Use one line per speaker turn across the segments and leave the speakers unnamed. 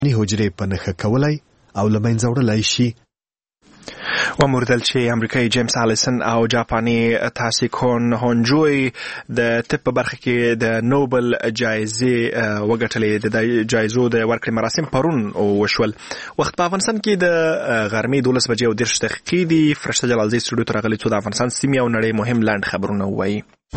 حجرې په نښه کولای او له منځه وړلای شي.
وموردل چې امریکایي جیمز الیسن او جاپاني تاسیکون هونجوی د طب په برخه کې د نوبل جایزې وګټلې. د جایزو د ورکړې مراسم پرون وشول. وخت په افغانستان کې د غرمې 12:30 دي. فرشته جلالزی سټوډیو ته راغلي څو د افغانستان سیمې او نړۍ مهم لاند خبرونه وایي.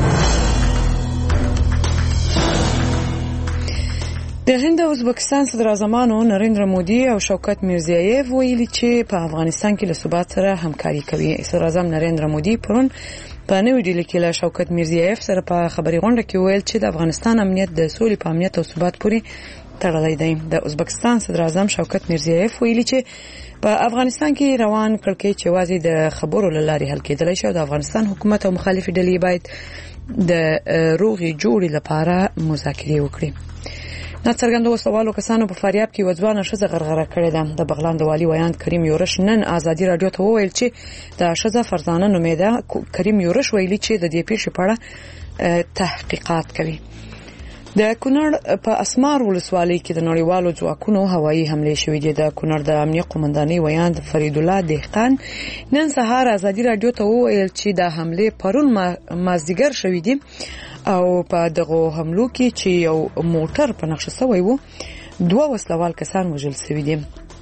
د هند او ازبکستان صدر اعظمانو نریندرا مودي او شوکت میرزیایف ویلي چې په افغانستان کې له ثبات سره همکاري کوي. صدر اعظم نریندرا مودي پرون په نوې ډیلي کې له شوکت میرزیایف سره په خبري غونډه کې ویل چې د افغانستان امنیت د سولې په امنیت او ثبات پورې تړلی دی. د ازبکستان صدر اعظم شوکت میرزیایف ویلي چې په افغانستان کې روان کړکېچ چې یوازې د خبرو له لارې حل کېدلی شي او د افغانستان حکومت او مخالفې ډلې باید د روغې جوړې لپاره مذاکرې وکړي. ناڅرګندو وسوالو کسانو په فاریاب کې وځوانه ښځه غرغره کړې ده. د بغلان د والي ویاند کریم یورش نن آزادي رادیو ته وویل چې د ښځه فرزانه نومیده. کریم یورش ویلي چې د دې پیښې په اړه تحقیقات کوي. د کونړ په اسمار ولسوالۍ کې د نړیوالو ځواکونو هوایي حملې شوې دي. د کونړ د امنیه قومندانۍ ویاند فرید الله دهقان نن سهار آزادي رادیو ته وویل چې د حملې پرون مازدیګر شوې دي او په دغه حملو کې چې یو موټر په نقشه شوی وو 2 وسلوال کسان وژل شوي دي.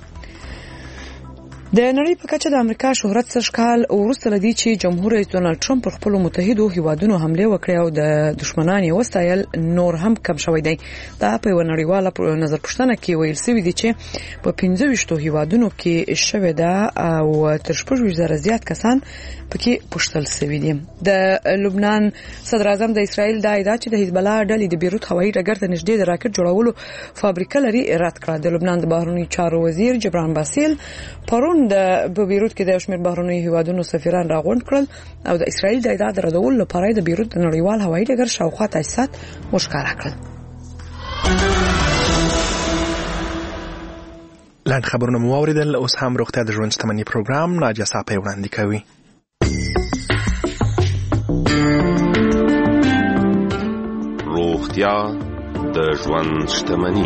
د نړۍ په کچه د امریکا شهرت سږکال وروسته لدی چې جمهور رئیس ډونالد ټرمپ پر خپل متحدو هیوادونو حمله وکړه او د دشمنان یې وستایل نور هم کم شوی دی. دا په نړیواله نظر پوښتنه کې ویل شوی دی چې په 25 هیوادونو کې شوی دا او تر 40,000 زیات کسان پکې پوښتل شوی دي. د لبنان صدر اعظم د اسرائیل د ادعا چې د حزب الله ډلې د بیروت هوایي ډګر ته نږدې د راکټ جوړولو فابریکه لري رد کړه. د لبنان د بهرنیو چارو وزیر جبران باسل پرون د بیروت کې د شمیر بهرنیو هیوادونو سفیران راغونډ کړل او د اسرائیل د ادعا ردولو لپاره د بیروت د نړیوال هوایي ډګر شاوخوا تاسیسات وښکاره کړل.
لاند خبرونه مو واوریدل. اوس هم روغتیا د ژوند شتمنۍ پروګرام ناجیه صاحب وړاندې کوي.
روغتیا د ژوند شتمنۍ.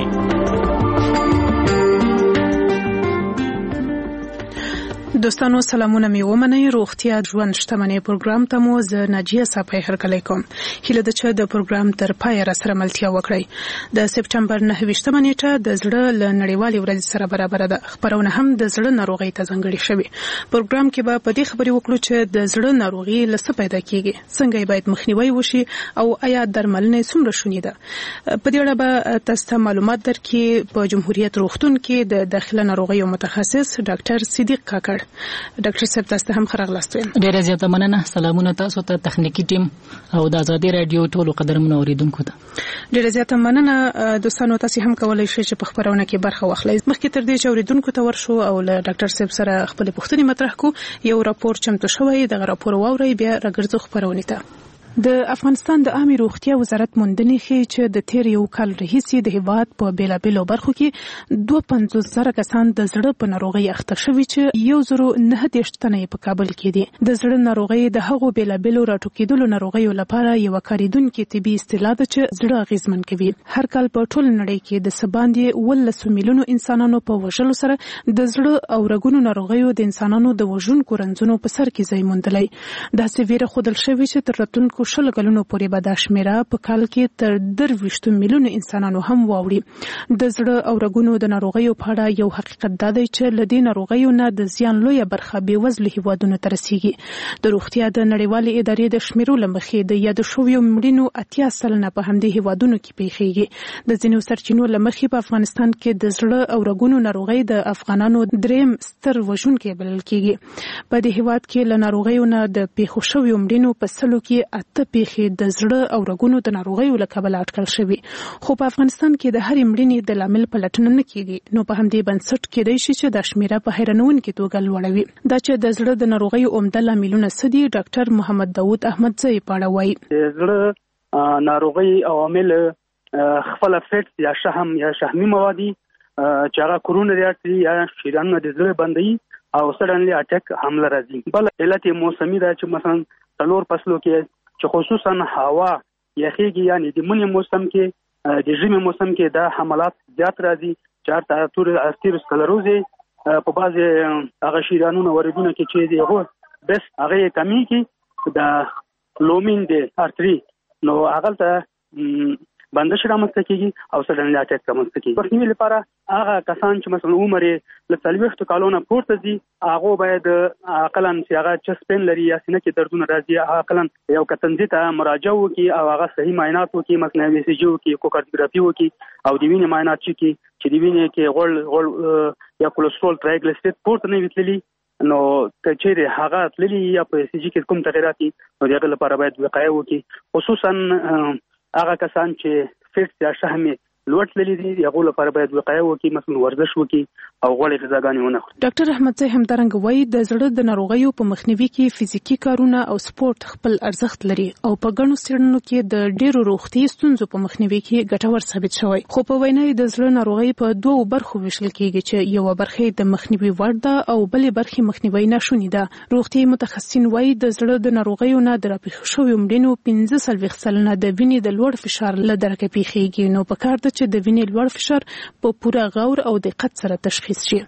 دوستانو سلامونه می ومنئ. روغتیا ژوند شتمنۍ پروګرام ته مو زه ناجیه صاحب هرکلی کوم. هیله ده چې د پروګرام تر پای را سره ملتیا وکړئ. د سپټمبر 9 نیټه د زړه له نړیوالې ورځې سره برابر ده. خبرونه هم د زړه ناروغۍ ته ځانګړې شوې. پروګرام کې به په دې خبرې وکړو چې د زړه ناروغي له څه پیدا کیږي، څنګه باید مخنیوي وشي او آیا درملنه څومره شونې ده. په دې اړه به تاسو ته معلومات درکړي په جمهوریت روغتون کې د داخله ناروغیو متخصص ډاکټر صدیق کاکړ. ډاکټر صاحب تاسو ته هم ښه راغلاست.
ډیره زیاته مننه. سلامونه تاسو ته، تخنیکی ټیم او د آزادي رادیو ټولو قدرمنو اوریدونکو ته.
ډیره زیاته مننه. دوستانو تاسو هم کولای شئ چې په خبرونه کې برخه واخلئ. مخکې تر دې چې اوریدونکو ته ورشو او له ډاکټر صاحب سره خپل پوښتنې مطرح کو، یو راپور چمتو شوی. دغه راپور واورئ بیا راګرځو خبرونه ته. د افغانستان د عامه روغتیا وزارت موندنې ښیي چې د تیر یو کال راهیسې د هیواد په بیلابیلو برخو کې 52,000 کسان د زړه په ناروغۍ اخته شوي چې 1,930 تنه په کابل کې دي. د زړه ناروغۍ د هغو بیلابیلو راټوکېدلو ناروغیو لپاره یو کاریدونکې طبي اصطلاح ده چې زړه اغیزمن کوي. هر کال په ټول نړۍ کې د سباندې 13 میلیونو انسانانو په وژلو سره د زړه او رګونو ناروغیو د انسانانو د وژونکو رنځونو په سر کې ځای موندلی. دا سویره خودل شوی چې تر راتلونکو 10 کلونو پورې به دا شمیره په کال کې تر 23 میلیونو انسانانو هم واوړي. د زړه او رګونو د ناروغیو په اړه یو حقیقت دا دی چې له دې ناروغیو نه د زیان لویه برخه بېوزله هیوادونو ته رسیږي. د روغتیا د نړیوالې ادارې د شمیرو له مخې د یاد شویو مړینو 80% په همدې هیوادونو کې پیښیږي. د ځینو سرچینو له مخې په افغانستان کې د زړه او رګونو ناروغي د افغانانو دریم ستر وژونکی بلل کېږي. په دې هیواد کې له ناروغیو نه د پیښو شویو مړینو په سلو کې 8 پیښې د زړه او رګونو د ناروغیو له کبله اټکل شوي. خو په افغانستان کې د هرې مړینې د لامل پلټنه نه کېږي. نو په همدې بنسټ کېدای شي چې دا شمیره په حیرانوونکې توګه لوړوي. دا چې د زړه د ناروغیو عمده لاملونه څه دي، ډاکټر محمد داود احمدزی په اړه وایي.
زړه ناروغي عوامل خپل فټ یا شحمي موادي چې هغه کورونري ارتري یا شریانونه د زړه بندي او سډنلی اٹیک حمله راځي. بل علت موسمي ده چې مثلا څلور فصلو کې چې خصوصا هوا یخیږي، یعنی د منی موسم کې د ژمي موسم کې دا حملات زیات راځي چارته ارتیروسکلروزي په بعض هغه شیرانونه وردونه کې چې دی هغه بس هغه کمی کې د لومین دی ارتری نو هغه ته بندش رامنځته کیږي او سډنلی اټیک رامنځته کیږي. په دې لپاره هغه کسان چې مثلا عمر له 40 کالونو پورته دي هغه باید عقلن چې هغه چسپن لري یا سینه کې دردونه راځي عقلن یو کتنځي ته مراجعه وکړي او هغه صحیح معاینات وکړي مثلا ویسیجی وکړي کوکارډیوګرافي وکړي او د وینې معاینات چې د وینې کې غوړ یا کولیسټرول ټرایګلیسیراید پورته نه ویتللی نو کچېره هغه تللی یا په ویسیجی کې کوم تغیرات دي نو دغه لپاره باید وقایه وکړي خصوصا هغه کسان چې فټ یا شحمي لوړ تللی دي هغه لپاره باید وقایه وکړي مثلا ورزش وکړي او غوړې غذاګانې ونه خوري.
ډاکټر احمد زاهد همدارنګه وایي د زړه د ناروغیو په مخنیوي کې فزیکی کارونه او سپورت خپل ارزښت لري او په ګڼو څېړنو کې د ډېرو روغتي ستونزو په مخنیوي کې ګټور ثابت شوی. خو په وینا د زړه ناروغي په دوو برخو ویشل کېږي چې یو برخه د مخنیوي وړ ده او بلې برخه مخنیوي ناشونی ده. روغتي متخصصین وایي د زړه د ناروغیو نه د راپېښ شویو مړینو 15 سلنه د وینې د لوړ فشار له درکه پیښیږي نو په کار ده چې د وینې لوړ فشار په پوره غور او دقت سره تشخیص شي.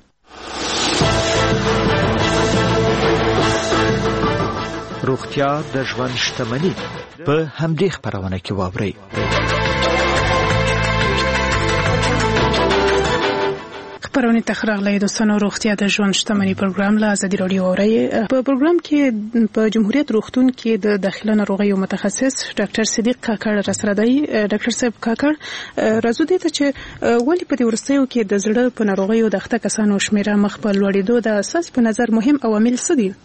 روغتیا د ژوند شتمني په همدې خبرونه کې واوري.
خبرونه تخراغلې د سنو روغتیا د ژوند شتمني پروګرام له ازادي رادیو اوري. په پروګرام کې په جمهوریت روغتون کې د داخله ناروغیو متخصص ډاکټر صدیق کاکړ راسره دی. ډاکټر صاحب کاکړ راځو دې ته چې ولې په دې ورستیو کې د زړه په ناروغیو د اخته کسانو شمیره مخ په لوړېدو د اساس په نظر مهم عوامل څه دي؟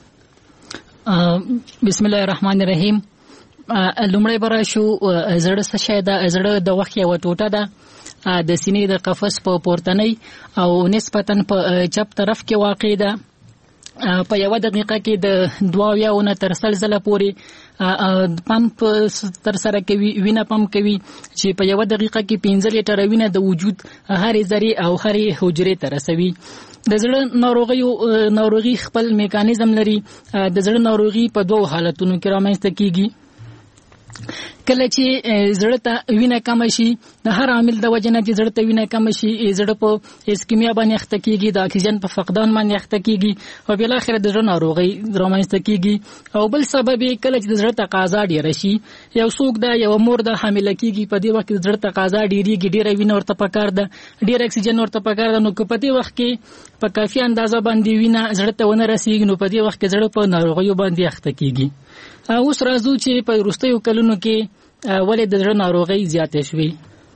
بسم الله الرحمن الرحیم. لومړی برا شو زړه څه شی ده؟ زړه د وخت یو ټوټه ده د سینې د قفس په پورتنۍ او نسبتاً په چپ طرف کې واقع ده. په یو دقیقه کې د 2 تر 3 ځله پورې پمپ تر سره کوي وینه پمپ کوي چې په یو دقیقه کې 15 لیټر وینه د وجود هرې ذرې او هرې حجرې ته رسوي. د زړه ناروغي خپل میکانیزم لري. د زړه ناروغي په 2 حالتونو کې رامنځته کیږي. کله چې زړه ته وینه کم شي د هر عامل د وجه نه چې زړه ته وینه کم شي زړه په اسکیمیا باندې اخته کیږي د اکسیجن په فقدان باندې اخته کیږي او بل اخر د زړه ناروغي رامنځته کیږي. او بل سبب کله چې د زړه تقاضا ډیر شي یو څوک د یو مور د حامل کیږي په دې وخت کې د زړه تقاضا ډیریږي ډیر وینه ورته پکار ده ډیر اکسیجن ورته پکار ده نو په دې وخت کې په کافي اندازه باندې وینه زړه ته ونه رسیږي نو په دې وخت کې زړه په ناروغیو باندې اخته کیږي. اوس راځو چې په وروستیو کلونو کې ولې د زړه ناروغۍ زیاتې شوې.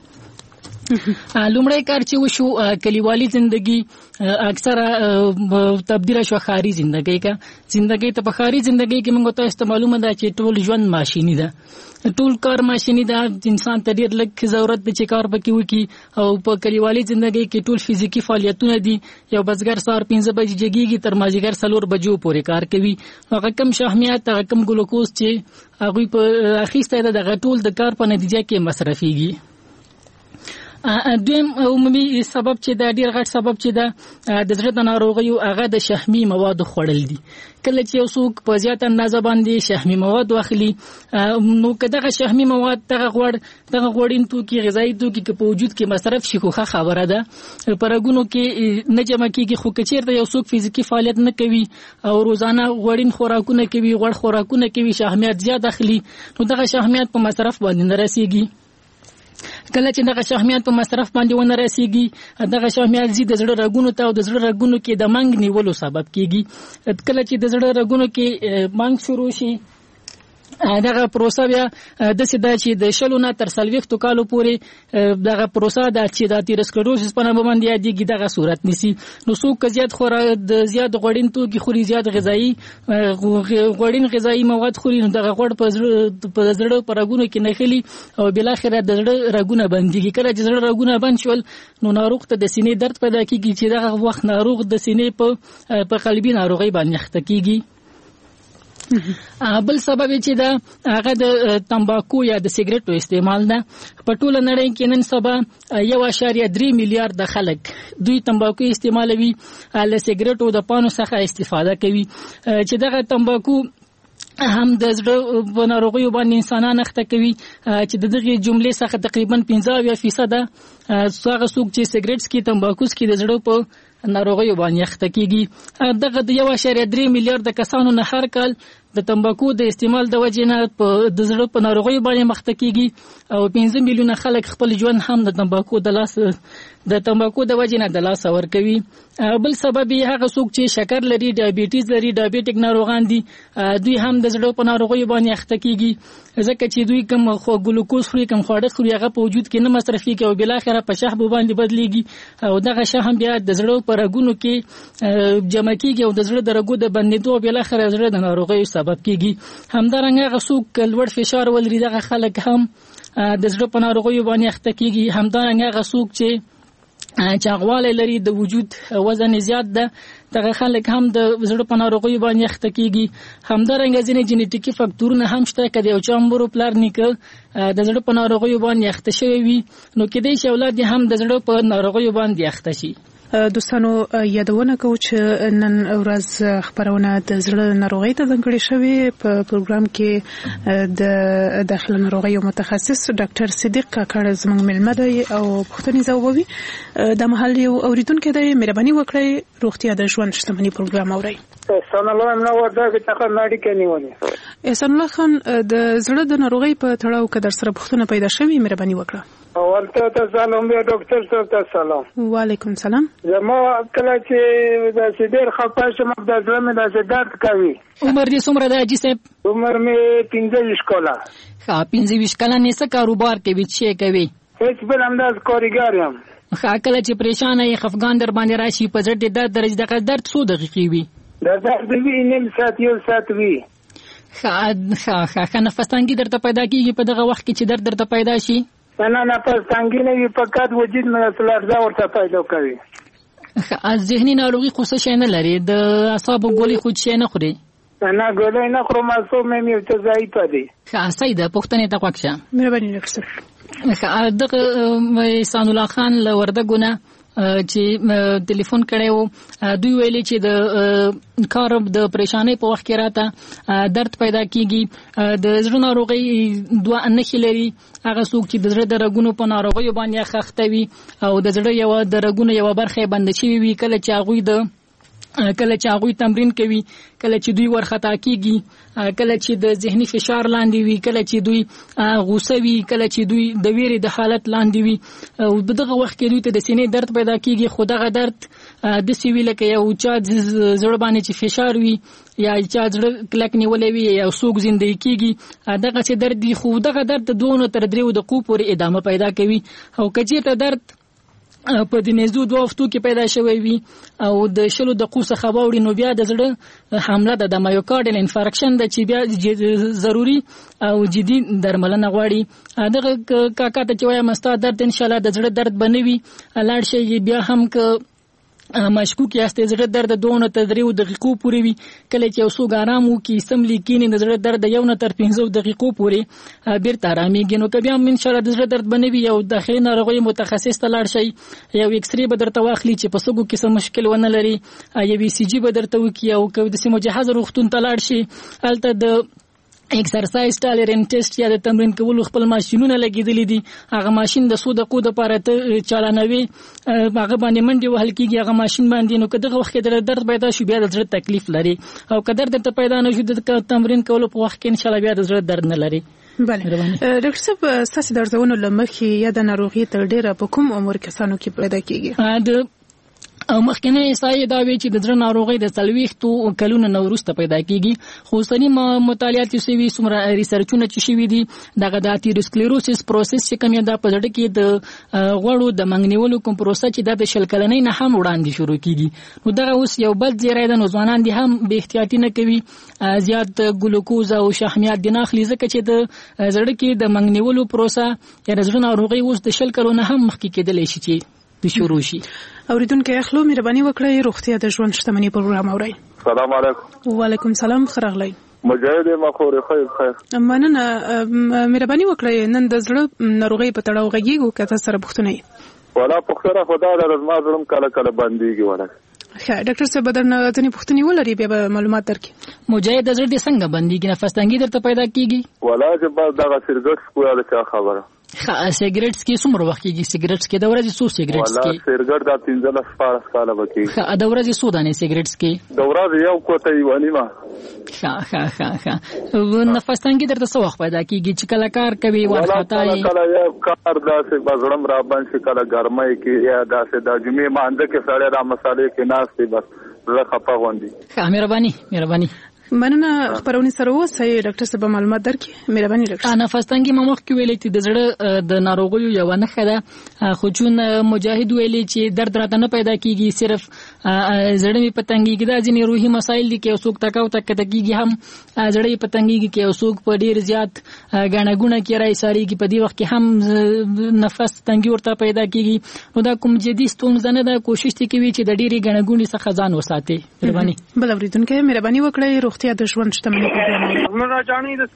لومړی کار چې وشو کلیوالي زندگی اکثره تبدیل شو ښاري زندگی ته. په ښاري زندگی کې موږ ته معلومه ده چې ټول ژوند ماشیني ده ټول کار ماشیني ده انسان ته ډیر لږ ضرورت دی چې کار پکې وکړي او په کلیوالي زندگی کې ټول فزیکی فعالیتونه دي. یو بزګر سهار 5 بجې جګیږي تر مازیګر 4 بجو پورې کار کوي. هغه کم شحمیات هغه کم ګلوکوز چې هغه په اخیسته ده دغه ټول د کار په نتیجه کې مصرفيږي. دویم عمومي سبب چې دا ډیر غټ سبب چې دا د زړه د ناروغیو هغه د شحمي مواد خوړل دي. کله چې یو څوک په زیات اندازه باندې شحمي مواد واخلي نو کداغه شحمي مواد دغه غوړین توکي غذایی توکي چې په وجود کې مصرف شي خو خبره ده پرګونو کې نه جمع کیږي. خو کچیر د یو څوک فزیکی فعالیت نه کوي او روزانه غوړین خوراکونه کوي غوړ خوراکونه کوي شحمیات زیات اخلي نو دغه شحمیات په مصرف باندې نه رسیږي. کله چې دغه شحمیات په مصرف باندې ونه رسیږي دغه شحمیات زیات د زړه رګونو ته او د زړه رګونو کې د منګ نیولو سبب کیږي. کله چې د زړه رګونو کې منګ شروع شي دغه پروسه بیا د سده چې د شلو نه تر 40 کالو پورې دغه پروسه د چې د اتیروسکلروسس په نامه باندې یادېږي دغه صورت نیسي. نو څوک زیات زیات غوړین توکي خوري زیات غوړین غذایی مواد خوري نو دغه غوړ په زړه په رګونو کې نخلي او بل اخر د زړه رګونه بنديږي. کله چې زړه رګونه بند شول نو ناروغ ته د سینې درد پیدا کیږي چې دغه وخت ناروغ د سینې په قلبي ناروغي باندې اخته کیږي. بل سبب چې دا هغه د تمباکو یا د سیګریټو استعمال ده. په ټوله نړۍ کې نن سبا 1.3 میلیارډ خلک دوی تمباکو استعمالوي له سیګریټو د پانو څخه استفاده کوي چې دغه تمباکو هم د زړه په ناروغیو باندې انسانان اخته کوي چې دغه جملې څخه تقریبا 15% هغه څوک چې سیګریټ څکي تمباکو څکي د زړه په ناروغیو باندې اخته کیږي. دغه د 1.3 میلیارډ کسانو نه هر کال د تمباکو د استعمال د وجې نه د زړه په ناروغیو باندې مخته کیږي او 15 میلیونه خلک خپل ژوند هم د تمباکو د وجې نه د لاس ور کوي. بل سبب یې هغه څوک چې شکر لري، ډایابټیز لري، ډایابټیک ناروغان دي، دوی هم د زړه په ناروغیو باندې اخته کیږي ځکه چې دوی کوم ګلوکوز خوري، کوم خواړه خوري هغه په وجود کې نه مصرفيږي او بل اخره په شحم باندې بدليږي او دغه شحم بیا د زړه په رګونو کې جمع کیږي او د زړه د رګو د بندېدو بل اخره زړه د ناروغیو سبب کیږي. همدارنګه هغه څوک لوړ فشار ولري دغه خلک هم د زړه په ناروغیو باندې اخته کیږي. همدارنګه هغه څوک چې چاغوالی لري، د وجود وزن زیات ده، دغه خلک هم د زړه په ناروغیو باندې اخته کیږي. همدارنګه ځینې جینیټیکي فاکتورونه هم شته که د یو چا مور او پلار نیکه د زړه په ناروغیو باندې اخته شوی وي نو کېدای شي اولاد یې هم د زړه په ناروغیو باندې اخته شي.
دوستانو یادونه کوم چې نن ورځ خبرونه د زړه ناروغۍ ته ځانګړې شوې په پروګرام کې د داخله ناروغیو متخصص ډاکټر صدیق کاکړ زموږ مېلمه دی او پوښتنې ځوابوي. د محل یو اوریدونکو دی، مهرباني وکړئ روغتیا د ژوند شتمنۍ پروګرام اورئ.
احسان الله امنا ورته څنګه ناړي کې نیولې.
احسان الله خان د زړه د ناروغۍ په تړاو کې در سره پوښتنه پیدا شوې، مهرباني وکړه.
ورته سلام بیا ډاکټر صاحب ته سلام.
وعلیکم سلام.
زما کله چې د سیدر خپه شم د زړه مې د درد کوي.
عمر دې څومره دی حاجي صاحب؟
عمر مې 15 کاله.
ښه 15 کاله نه څه کاروبار کوي، څه کوي؟
هیڅ بل انداز کاریګر یم.
ښه کله چې پریشان یې خفګان در باندې راشي په زړه د درد درد څو دقیقې وي؟
د درد وی نیم ساعت یو ساعت وی.
ښه نفس تنګي درته پیدا کیږي په دغه وخت کې چې درته پیدا شي؟
نه نفس تنګي نه وي، فقط وجود مې لړزه ورته پیدا کوي.
ذهني ناروغي خو څه شي نه لري، د اعصابو ګولۍ خو شي نه خوري؟
نه ګولۍ نه خورم، اعصاب مې ته ضعیف دي.
ښه سیده پوښتنې ته وکړه.
مهرباني وکړئ.
دغه احسان الله خان له وردګونه چې ټلیفون کړو دوی ویلي چې د کار د پریشانۍ په وخت کې راته درد پیدا کیږي. د زړه ناروغي دوه نښې لري، هغه څوک چې د زړه د رګونو په ناروغیو باندې اخته وي او د زړه یو د رګونو یو برخه بند شي وي، کله چې هغوی تمرین کوي، کله چې دوی ورخطا کیږي، کله چې د ذهني فشار لاندې وي، کله چې دوی غوسه وي، کله چې دوی د ویرې د حالت لاندې وي او دغه وخت کې دوی ته د سینې درد پیدا کیږي. خو دغه درد د سیوی لکه یو چا زړه باندې چې فشار وي یا چا زړه کلک نیولې وي یا څوک زندګي کیږي، دغه چې درد دی. خو دغه درد د 2 تر 3 دقیقو پورې ادامه پیدا کوي او کچېرته درد په د نزدو 2 هفتو کې پیدا شوی وي او د 20 دقیقو څخه واوړي نو بیا د زړه حمله د مایوکارډل انفارکشن د چې بیا ضروری او جدي درملنه غواړي. دغه کاکا ته چې وایم مستا درد ان شاء الله د زړه درد بنوي لاړ شي بیا هم که مشکوک یاست زړه درد 2 تر 3 دقیقو پورې وي، کله چې یو څو آرام وکړي سملی کینې د زړه درد 1 تر 15 دقیقو پورې بیرته آرامېږي نو که بیا هم ان شاء الله د زړه درد بنوي یو داخلي ناروغي متخصص ته لاړ شي، یو ایکس ری به درته واخلي چې په سګو کې څه مشکل ونه لري، یو ای سی جی به درته وکړي او که د سیمه جهاز روغتون ته لاړ شي هلته د ایکسرسایز ټالرنت ټیسټ یا د تمرین کولو خپل ماشینونه لګیدلې دي، هغه ماشین د 100 دقیقو لپاره ته چالانوي، هغه باندې منډه وهل کیږي هغه ماشین باندې نو که دغه وخت کې درد پیدا شي بیا د زړه تکلیف لري او که درد ته پیدا نه شي د تمرین کولو په وخت کې ان شاء الله بیا د زړه درد نه لري.
بله ډاکټر صاحب ستاسو درځونو لمخې یا د ناروغي تر ډیره په کوم عمر کسانو کې پیدا کیږي؟
او مخکنه ایسای دا وی چې د زړه ناروغي د 40 کلونو نو وروسته پیدا کیږي. خو سنی مطالعات چې وی سمره ریسرچونه چې شوي دي دغه د اټیروسکلیروسس پروسس چې کوم دا په زړه کې د غوړو د منګنیولو کوم پروسه چې د شل کلنۍ نه هم وړاندې شروع کیږي نو دغه اوس یو بل زیری د نوځوانان دي هم به احتیاطي نه کوي، زیات ګلوکوز او شحمیات د ناخلي ځکه چې د زړه کې د منګنیولو پروسه یا د زړه ناروغي اوس د شل کلونو هم مخکې کېدلی شي چې د شروع شي.
اوریدونکو اخلو مهرباني وکړئ روغتیا د ژوند شتمنۍ پروګرام اورئ.
السلام علیکم.
وعلیکم السلام، خراغلی
مجاهد مخور خیر.
مننه، مهرباني وکړئ نن د زړه ناروغي په تړاو غږیږو که تاسو سره پوښتنه
ولا پوښتنه خدا د زما زړه کله کله باندېږي ولا
ډاکټر صاحب بدرنه ځنې پوښتنې ولري بیا به معلومات درکړي.
مجاهد د زړه څنګه بنديږي نفس تنګي درته پیدا کیږي؟
ولا چې بعد دا سیګریټ کوله چا خبره
سیګریټ کې څومره وخت کېږي؟ سیګریټ کې د ورځې څو سیګریټ کې؟
ولا سیګریټ دا 15 کاله وکي.
د ورځې څو دانې سیګریټ کې؟
د ورځې یو کوټه یو نیمه.
نفس تنګي درته څو وخت پیدا کیږي چې کله کار کوي ورخطا یې؟
کله یو کار داسې بزړم را باندې کله ګرمای کې یا داسې د جمعې مانځ کې سړی را مسالې کې ناشته بس زه خپه غوندي.
مهرباني
مننه. خبرونه سره اوسئ ډاکټر صاحب معلومات درکړي. مهرباني ډاکټر.
نفس تنګي مخ کې ویلې چې د زړه د ناروغیو یو نه خده خو چون مجاهد ویلې چې درد راته نه پیدا کیږي صرف زړه می پتنګي کې د ځینې روحي مسایل دي کې اوسوک تکاو تکدګي هم زړه پتنګي کې اوسوک په ډیر زیات غاڼګونه کې راي ساري کې په دې وخت کې هم نفس تنګي ورته پیدا کیږي. نو دا کوم جدي ستونزه نه ده، کوشش دې کوي چې د ډیرې غاڼګونې څخه ځان وساتي. مهرباني. بل اوریدونکو مهرباني وکړئ. روغتیا د ژوند شتمني په
موږ راځانې د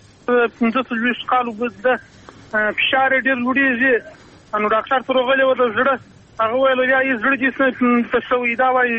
15 کال وګړه فشار ډیر لوړیږي. نو ډاکټر سره غلې و د زړه هغه ویل یا یې زړه دې څه شوی دا وایي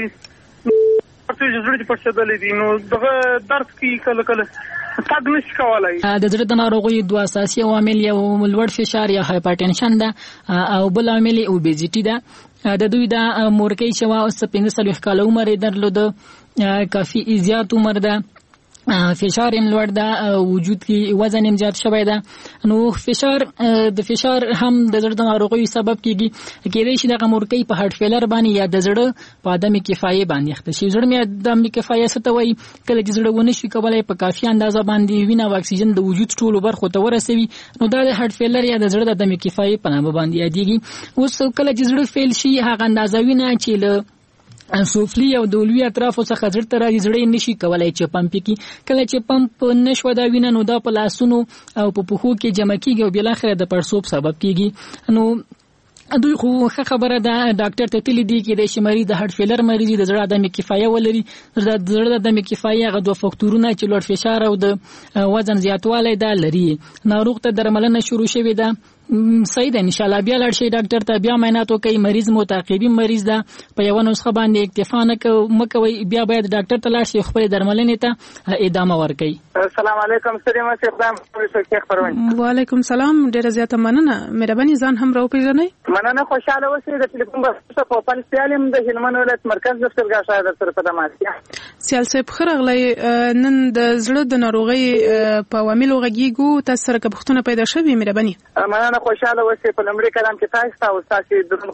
چې زړه دې پړسېدلې دي. نو دغه درد کې کله تګ نشي کولای.
د زړه د ناروغیو دوه اساسي عوامل یو لوړ فشار یا هایپرټنشن ده او بل عامل اوبېزیټي ده. د دوی د مورکۍ شوا اوس 15 کال عمر درلود، کافي زیات عمر ده، فشار هم لوړ ده، وجود کې وزن هم زیات شوی ده. نو فشار هم د زړه د ناروغیو سبب کیږي. کېدای شي د مورکۍ په هارت فیلر باندې یا د زړه په عدم کفایه باندې اخته شي. زړه مې عدم کفایه څه ته وایي؟ کله چې زړه ونه شي کولای په کافي اندازه باندې وینه او اکسیجن د وجود ټولو برخو ته ورسوي، نو دا د هارت فیلر یا د زړه د عدم کفایه په نامه باندې یادېږي. اوس کله چې زړه فیل شي هغه اندازه وینه چې له سوفلی او د لوی اطرافو څخه زړه ته راځي زړه نشي کولای چې پمپ کی. کله چې پمپ نشو دا وینه نو دا په لاسونو او په پښو کې جمع کیږي او بل اخر د پړسوب سبب کیږي. نو دوی خو خبره ده ډاکټر ته تللی دی کې د شماري د هارت فیلر مریض د زړه عدم کفایه ولري. د زړه عدم کفایه غو دوه فاکتورونه چې لوړ فشار او د وزن زیاتوالی ده لري. ناروغ ته درملنه شروع شوې ده. صحیح ده، ان شاء الله بیا لاړ شي ډاکټر ته، بیا معاینات وکړي. مریض متعقبي مریض ده، په یو نسخه باندې اکتفا نه کوي، بیا باید ډاکټر ته لاړ شي خپل درملنې ته ادامه ورکړي.
السلام علیکم سلام اقدام شیخ پروین.
وعلیکم السلام. ډیره زیاته مننه. مهرباني ځان هم راوپېژنئ.
مننه. خوشاله اوسئ. د ټلیفون بس په پال سیالم د هلمند ولایت مرکز دفترګه شاید سره په دماسیا
سیال صاحب خرغلی نن د زړه د ناروغي په عواملو غږیږو. تاسو سره که پوښتنه پیدا شوې مهرباني.
مننه. خوشاله اوسئ. په لمړي کلام کې تاسو تاسو درن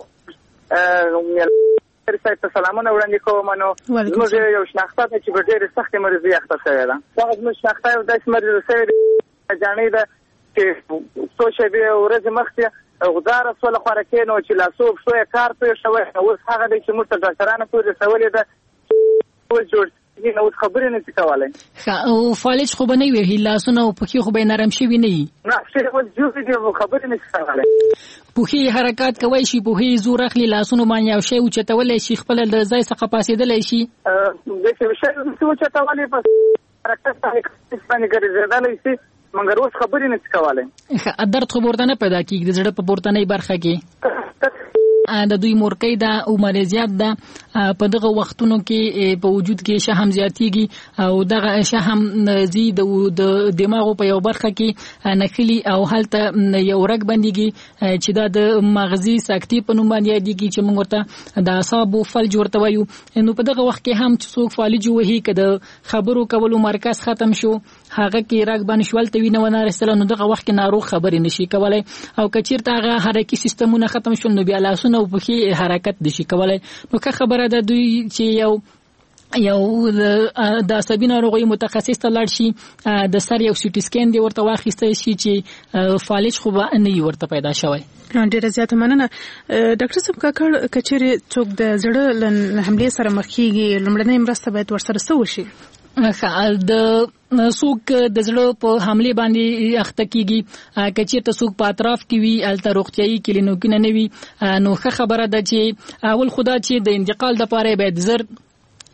سایت سلامونه وړاندې کوم. نو موږ یو شناخته چې په ډېر سخت مریضي اخته شوی ده. هغه موږ شناخته یو داسې مریض شوی جانې ده چې څو شېبې ورځې مخکې غداره سوله خوره کېنو چې لاسو پښو کار پرې شوی. اوس هغه دی چې موږ ته ډاکټرانو پورې رسولې ده جوړ نو خبرې نه کولای.
او فالج خو به نه وي، لاسونه او پښې خو به نرم شوي نه وي.
نه څه خبرې نه کولای.
پښې حرکت کوي شي، پښې زور اخلي، لاسونه باندې او شی اوچتولی شي، خپل د ځای څخه پاسېدلی شي.
د شی اوچتولی په حرکت باندې ګرځېدلی شي، مګر اوس خبرې نه کولای.
درد خو ورته نه پیدا کېږي د زړه په پورتنۍ برخه کې. د دوی مورکۍ ده او مریضیت ده. په دغه وختونو کې په وجود کې شحم زیاتېږي او دغه شحم زی د دماغو په یو برخه کې نخلي او هلته یو رګ بنديږي چې دا د مغزي ساکتي په نوم باندې یادېږي چې موږ ورته د اعصابو فلج ورته وایو. نو په دغه وخت کې هم چې څوک فالج وهي که د خبرو کولو مرکز ختم شو هغه کې رګ باندې شول ته وینه ونه رسېدله نو دغه وخت کې ناروغ خبرې نشي کولای. او که چېرته هغه حرکي سیستمونه ختم شول نو بیا لاسونه او پښې حرکت نشي کولای. نو که خبره ده دوی چې یو د عصبي ناروغیو متخصص ته لاړ شي، د سر یو سي ټي سکین دی ورته واخیستل شي چې فالج خو به نه وي ورته پیدا شوی.
ډیره زیاته مننه. ډاکټر صاحب کچېرې څوک د زړه له حملې سره مخ کېږي لومړنۍ مرسته باید ورسره څه وشي؟
د څوک د زړه په حمله باندې اخته کیږي که چیرته څوک په اطراف کې وي الته روغتيایي کلینیکونه نه وي نو ښه خبره ده چې اول خدا چې د انتقال لپاره باید زر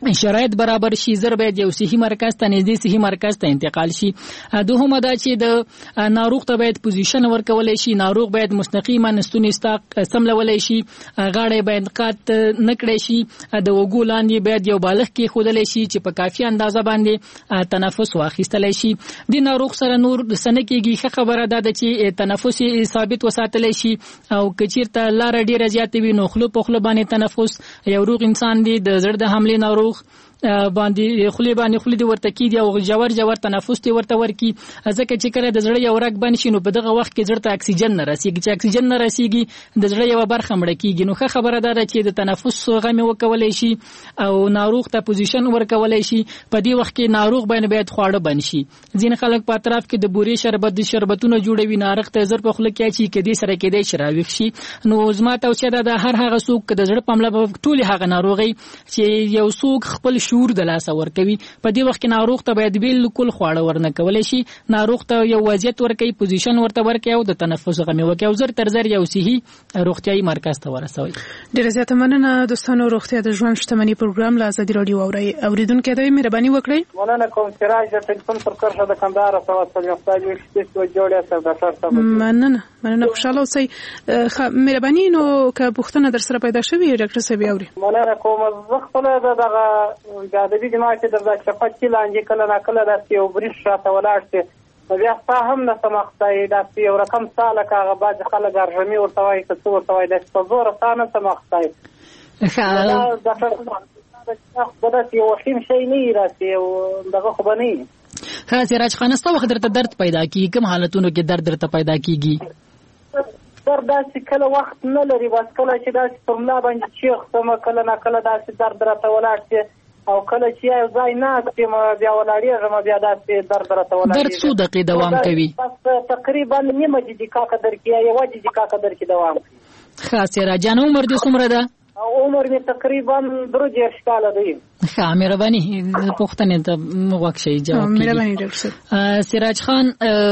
شرایط برابر شي زر باید یو صحي مرکز ته نږدې صحي مرکز ته انتقال شي. دوهمه دا چې د ناروغ ته باید پوزیشن ورکولای شي، ناروغ باید مستقیما نستونی سملولای شي، غاړه باید قات نکړي شي، د وګو لاندې باید یو بالغ کې خودلای شي چې په کافي اندازه باندې تنفس واخیستلای شي. د ناروغ سره نور سنه کېږي ښه خبره ده چې تنفس ثابت وساتلای شي او کچیرته لار ډیره زیات وي نو خلو په خلو باندې تنفس یو روغ انسان دی د زړه د حمله ناروغ باندې خلی دی ورته کیږي او جوړ تنفس دی ورته ورکی ځکه چې کله د زړه یو رګ بند شي نو په دغه وخت کې زړه ته اکسیجن نه رسیږي، چې اکسیجن نه رسیږي د زړه یو برخه مړه کیږي. نو ښه خبره ده چې د تنفس غمه وکولای شي او ناروغ ته پوزیشن ورکولای شي. په دې وخت کې ناروغ باید خواړه بند شي. ځین خلک په اطراف کې د بوري شربت د شربتونو جوړوي، ناروغ ته زر په خله کې چې کدي سره کېدای شراوي شي. نو زما توصیه ده د هر هغه څوک د زړه پمله ټول هغه ناروغي چې یو څوک خپل شعور د لاس ورکوي په دې وخت کې ناروغ ته باید بالکل خواړه ورنه کولای شي، ناروغ ته یو وضعیت ورکوي، پوزیشن ورته ورکوي او د تنفس غمه وکوي او زر تر زر یو صحي روغتيایي مرکز ته ورسوي.
ډیره زیاته مننه دوستانو. روغتیا د ژوند شتمنۍ پروګرام له آزادي رادیو اوریدونکو ته مهرباني وکړئ.
مننه کوم سراج د ټلیفون پر کرښه د کندهار څخه خپل یو جوړه سره ډاکټر صاحب
مننه خوشاله اوسئ. مهرباني نو که پوښتنه در سره پیدا شوي ډاکټر صاحب اوري.
مننه کوم زه خپل دغه ادبي جماعت د چپټ لاندې کله نه کله د یو بریښ شاته ولاړ شي بیا فهم نه سمختای د یو رقم ساله کاغه باز خلک ارجمي ورته وایي چې څو ورته وایي د څور سانه سمختای دا یو وخیم شي نه راځي او دغه خو بنې
ها سراج خان ست وخت درته درد پیدا کیږي کوم حالتونو کې درد درته پیدا کیږي؟
درد داسې کله وخت نه لري بس کله چې داسې پر ملا باندې چیخ سم کله نه کله داسې درد راته ولاړ شي او کله چې یو ځای نه چې بیا ولاړېږم بیا داسې درد راته ولاړېږي.
درد څو دقیقې دوام کوي؟
بس تقریبا نیمه دقیقه قدر کې یوه دقیقه قدر کې دوام کوي.
ښه سراج جان عمر دې څومره ده؟
عمر مې تقریبا 23 کاله دی.
ښه مهرباني پوښتنې ته غوږ شئ جواب کړئ.
مهرباني ډاکټر
سراج خان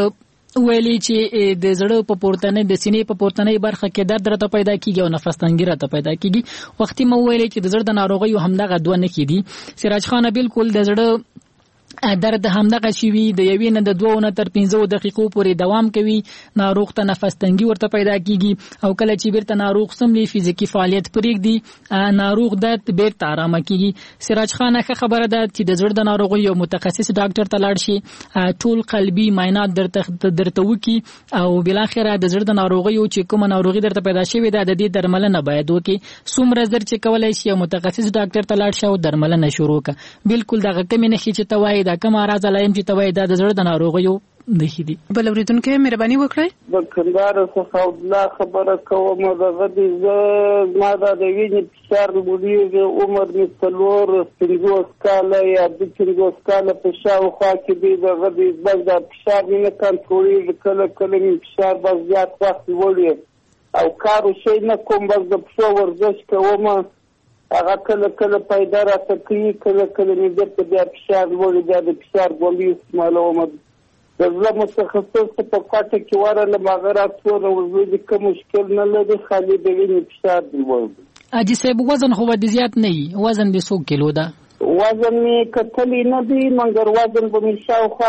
ویلي چې د زړه په پورتنۍ د سینې په پورتنۍ برخه کې درد راته پیدا کیږي او نفس تنګي راته پیدا کیږي. وختي مو ویلي چې د زړه د ناروغیو همدغه دوه نښې دي. سراج خان بالکل د زړه درد همدغه شي وي د یوې نه د 2 نه تر 15 دقیقو پورې دوام کوي، ناروغ ته نفس تنګي ورته پیدا کیږي او کله چې بیرته ناروغ سملی فزیکی فعالیت پرېږدي ناروغ د بیرته آرامه کیږي. سراج خان ښه خبره ده چې د زړه د ناروغیو یو متخصص ډاکټر ته لاړ شي، ټول قلبي معاینات درته وکي او بل اخره د زړه د ناروغیو چې کومه ناروغي درته پیدا شوې ده د دې درملنه باید وکي. څومره زر چې کولای شي یو متخصص ډاکټر ته لاړ شي او درملنه شروع کړي. بالکل دغه کمی نه چې توای دا کوم راز علایم چې توای دا د زړه د ناروغیو نښې دي.
بل اورېدونکی مهرباني وکړئ.
د کندهار څخه عبدالله خبره کوم. دغه دې زه ما دا د وینې فشار لوړېږي، عمر مې 50 کاله یا 50 کاله په شاوخوا کې دی. دغه دې بس دا فشار مې نه کنټرولېږي، کله کله مې فشار بس زیات وخت لوړ او کار شی نه کوم، بس د پښو ورزش کوم هغه کله کله پیدا راته کوي، کله کله مې بیرته بیا فشار لوړ بیا د فشار ګولۍ استعمالوم. د زړه متخصص په کوټه کې ورغلم هغه راته وویل کوم مشکل نه لري، خالي د وینې فشار لوړ دی.
اجي صاحب وزن خو د زیات نه وي، وزن د 100 کیلو ده؟
وزن مې کتلی نه دی مګر وزن به مې شاوخوا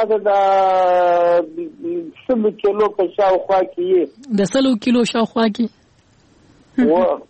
د 100 کیلو په شاوخوا کې
د 100 کیلو شاوخوا کې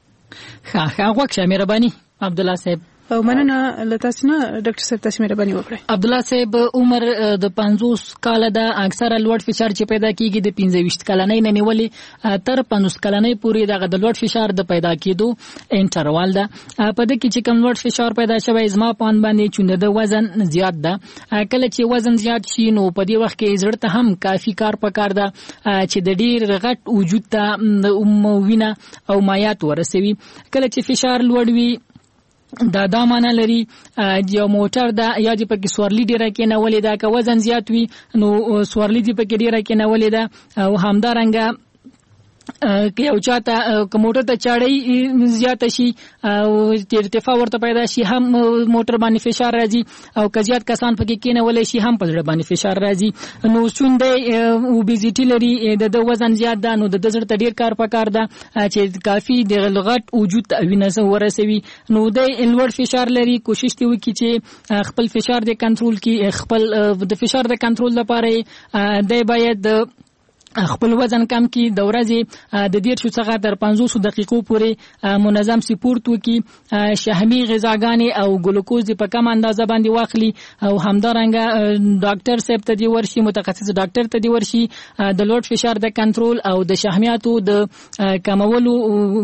ښه غوښه مهرباني عبدالله صاحب.
او مننه لتاسو نه ډاکټر صاحب تاسو مهرباني وکړئ.
عبدالله صاحب عمر د 50 کاله د اکثره لوړ فشار چې پیدا کیږي د 25 کلنۍ نه نیولې تر 50 کلنۍ پورې دغه د لوړ فشار د پیدا کېدو انټروال ده. په دې کې چې کوم لوړ فشار پیدا شوی زما پان باندې چې د وزن زیات ده. کله چې وزن زیات شي نو په دې وخت کې زړه ته هم کافي کار پکار ده چې د ډیر غټ وجود ته وینه او مایات ورسوي. کله چې فشار لوړ وي دا معنا لري یو موټر دا یا چې پکې سورلی ډیره کې نه ولې دا که وزن زیات وي نو سورلی دې پکې ډیره کې نه ولې دا او همدارنګه کې او چاته کوموټر ته چاړی زیات شي او ارتفاع ورته پیدا شي هم موټر باندې فشار راځي او کزيات کسان پکې کېنولې شي هم په زړه باندې فشار راځي نو څوندې اوبیزیټي لري د وزن زیات ده نو د زړه ډیر کار پکار ده چې کافي د لغت وجود ته وینځ ورسوي نو د لوړ فشار لري کوشش دی وکړي چې خپل فشار د کنټرول کې خپل د فشار د کنټرول لپاره د باید خپل وزن کم کی د ورځې د 1.5 څخه تر 500 دقیقو پورې منظم سپورت وکي شحمي غذاګانې او ګلوکوز په کم اندازه باندې واخلي او همدارنګه ډاکټر صاحب ته دی ورشي متخصص ډاکټر ته دی ورشي د لوړ فشار د کنټرول او د شحمیاتو د کمولو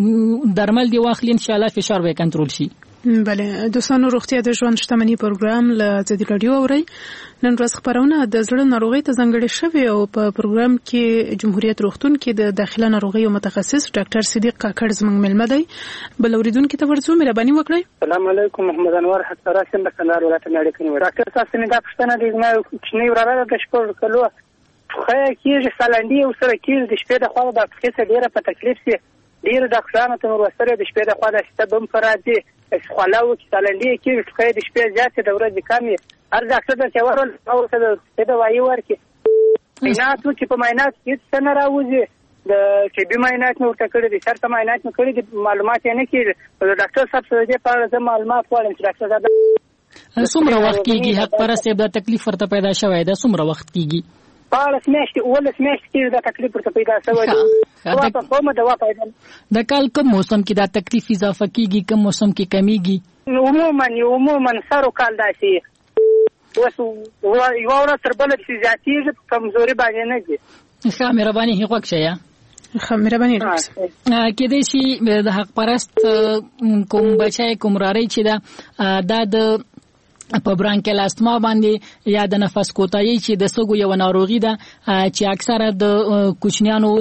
درمل دی واخلي ان شاء الله فشار به کنټرول شي.
بله دوستانو روغتیا د ژوند شتمنۍ پروګرام له زدي رادیو اوري نن ورځ خبرونه د زړه ناروغۍ ته ځانګړې شوې او په پروګرام کې جمهوریت روغتون کې د داخله ناروغیو متخصص ډاکټر صدیق کاکړ زموږ ملمه دی بل اوریدونکو ته ورڅو مهرباني وکړئ.
السلام علیکم محمد انور حسن راشم د کندهار ولایت نه لیکنی ډاکټر تاسو نه دا پښتنه دي نه چې وراره د شپږ کلو خو کېږي سالندي او سره کېږي د شپې د خوا د ډاکټر ډیره په تکلیف سي ډیر ډاکټرانو ته ورسره د شپې د خوا د ستبم فرادي خلاو چې سالندي کېږي خو د شپې زیاتې د ورځې کمې هر ډاکټر ته ورول او څه د وایي ورکي معاینات چې په معاینات کې څه نه راوځي د چې به معاینات نو ورته کړی دي شرط معاینات نو کړی دي معلومات یې نه کېږي د ډاکټر صاحب سره دې په اړه معلومات غواړم چې ډاکټر صاحب
څومره وخت کېږي حق پرسته د تکلیف ورته پیدا شوی دا څومره وخت کېږي
پاړس میاشتې کې دا تکلیف ورته پیدا شوی دی او په کومه دوا پیدا
د کال کوم موسم کې دا تکلیف اضافه کیږي کوم موسم کې کمیږي
عموما سارو کال داسي وسو یو ورځ تر بل چې زیاتېږي کمزوري باندې نه دي
ښه مهرباني هیڅ شیا
مهرباني
کې دې شي د حق پرست کوم بچای کوم راري چې دا د په برانکل استما باندې یا د نفس کوتاهي چې د سګو یو ناروغي ده چې اکثره د کوچنیانو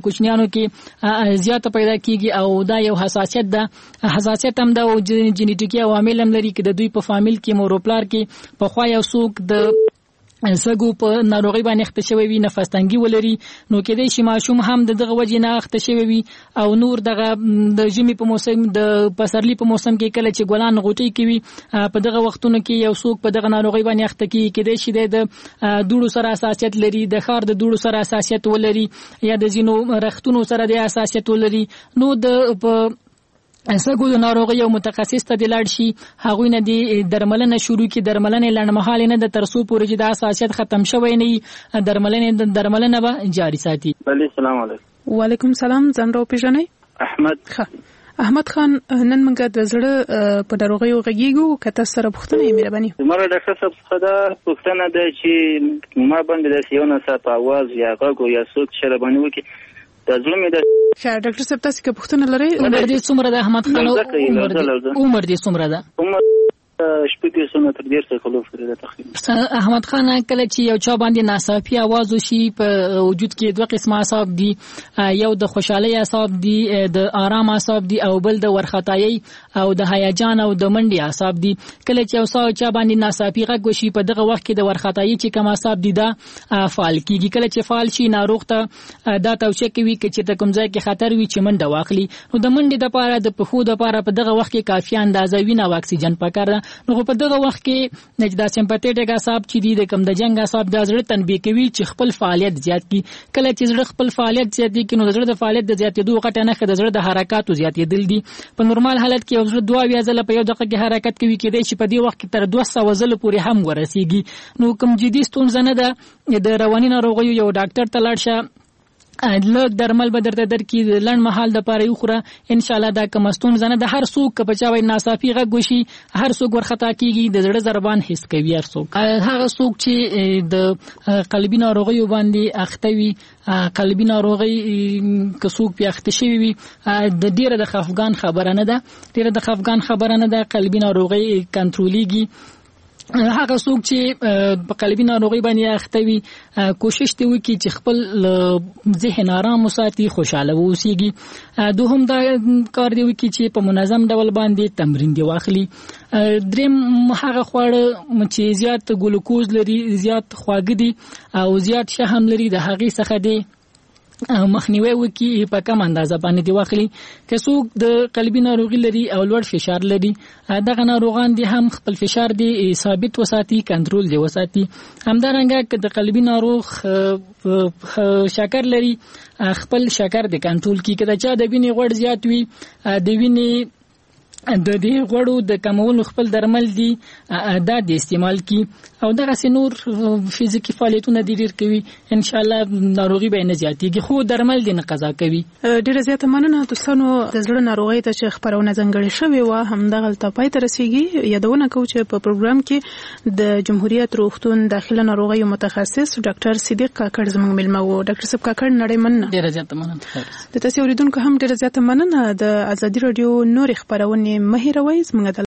کې زیاته پیدا کیږي او دا یو حساسیت ده حساسیت هم د جینیټیکي عوامل هم لري چې د دوی په فامیل کې موروپلار کې په خوا یو څوک د سګو په ناروغي باندې اخته شوی وي نفس تنګي ولري نو کې دې شي ماشوم هم دغه وجې نه اخته شوی وي او نور دغه د ژمي په موسم د پسرلی په موسم کې کله چې ګلان غوټي کوي په دغه وختونو کې یو څوک په دغه ناروغي باندې اخته کیږي کې دې شي د دوړو سره حساسیت لري د خار د دوړو سره حساسیت ولري یا د زینو رختونو سره د حساسیت ولري نو د سګو د ناروغي یو متخصص ته لاړ شي هغه نه دي درملنه شروع کی درملنه لړمحاله نه د ترسو پورې د اساسیت ختم شوی نه درملنه به جاری ساتي.
السلام علیکم.
وعلیکم السلام ځان راو پیژنئ. احمد خان نن موږ د زړه په ناروغیو غږیږو کته سره پوښتنه یې مهرباني
زموږ ډاکټر صاحب څخه دا پوښتنه ده چې ما باندې د سیونه صاحب आवाज یا غږ یا څوک چې باندې وکي د ظلم د
ډاکټر صاحب تاسو کې پوښتنه لرئ
عمر دې څومره ده احمد خان عمر دې څومره ده
عمر شپږ سنه تر 1.5 کلو پورې تقریبا
احمد خان کله چې یو چا باندې ناڅاپي आवाज وشي په وجود کې دوه قسمه اعصاب دي یو د خوشحالي اعصاب دي د آرام اعصاب دي او بل د ورختایي او د هیجان او د منډي اعصاب دي کله چې یو چا باندې ناڅاپي غږ وشي په دغه وخت کې د ورختایي چې کوم اعصاب دي دا فعال کیږي کله چې فعال شي ناروغ ته دا توصیه کوي چې د کوم ځای کې خطر وي چې منډه واخلي نو د منډې د پاره د پخو د پاره په دغه وخت کې کافي اندازه وینه او اکسیجن پکار ده نو په دغه وخت کې نجدا سمپاتیټیک اعصاب چې دي د کم د جنگ اعصاب د زړه تنبیه کوي چې خپل فعالیت زیات کړي کله چې زړه خپل فعالیت زیات کړي نو د زړه د فعالیت د زیاتېدو غټه نه د زړه د حرکاتو زیاتېدل دي په نورمال حالت کې یو زړه 2 ځله په یو دقیقه کې حرکت کوي کېدای شي په دې وخت کې تر 200 ځله پورې هم ورسیږي نو کوم جدي ستونزه نه ده د رواني ناروغیو یو ډاکټر ته لاړ شه لږ درمل به درته درکې لنډ مهال د پاره یو خوره ان شاء الله دا کمستون زنه د هر څوک په چاوي ناصافي غږ وشي هر څوک ورخطا کیږي د زړه ضربان حس کوي هر څوک هغه څوک چې د قلبي ناروغیو باندې اخته وي قلبي ناروغي کڅوک په اخته شوی وي د ډیره د خفګان خبره نه ده قلبي ناروغي کنټرولېږي هغه څوک چې په قلبي ناروغي باندې اخته وي کوشش دی وکړي چې خپل ذهن آرام وساتي خوشاله اوسيږي دوهم دا کار دی وکړي چې په منظم ډول باندې تمرین دی واخلي دریم هغه خواړه چې زیات ګلوکوز لري زیات خواږه دي او زیات شحم لري د هغې څخه دی مخنیوي وکي په کم اندازه باندې دی واخلي که څوک د قلبي ناروغي لري او لوړ فشار لري دغه ناروغان دي هم خپل فشار دی ثابت وساتي کنټرول دی وساتي همدارنګه که د قلبي ناروغ شکر لري خپل شکر دی کنټرول کی کله چې د وینې غوړ زیات وي د وینې د دې غوړو د کمولو خپل درمل دي دا د استعمال کی او دغه سنور فزیکی فعالیتونه ډیر کوي ان شاء الله ناروغي به نه زیاتېږي خو درمل دي نه قضا کوي.
ډیره زیاته مننه دوستانو د زړه ناروغي ته چې خبرونه ځنګړې شوې و هم دغه پای ته رسیدي یادونه کوم چې په پروګرام کې د جمهوریت روغتون داخله ناروغي متخصص ډاکټر صدیق کاکړ زموږ ملما و. ډاکټر صاحب کاکړ نړۍ مننه.
ډیره زیاته مننه.
د تاسو اوریدونکو هم ډیره زیاته مننه. د ازادي رادیو نور خبرونه مهیروي زموږ